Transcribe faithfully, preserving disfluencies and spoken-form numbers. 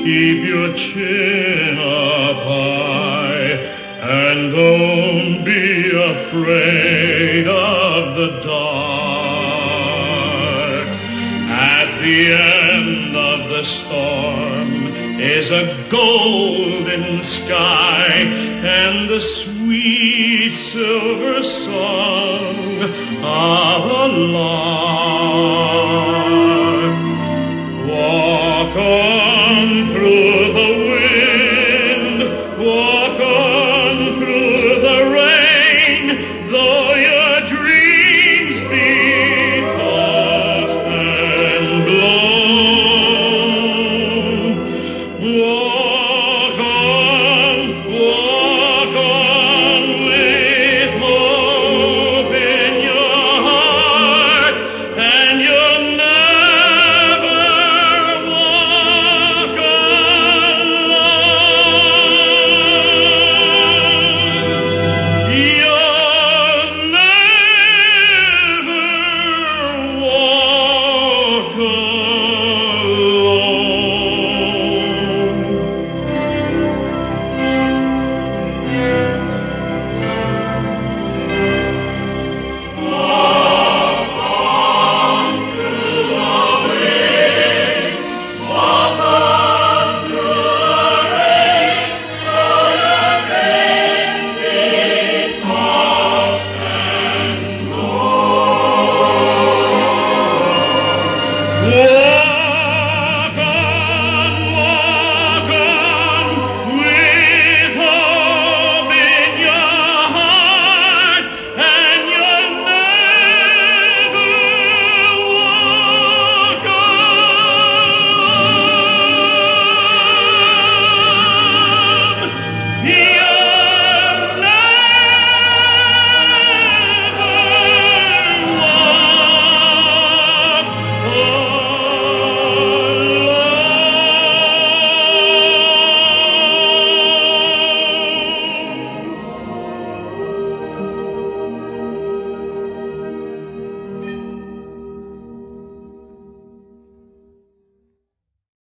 keep your chin up high, and don't be afraid of the dark. At the end of the storm is a golden sky and the sweet silver song of a lark.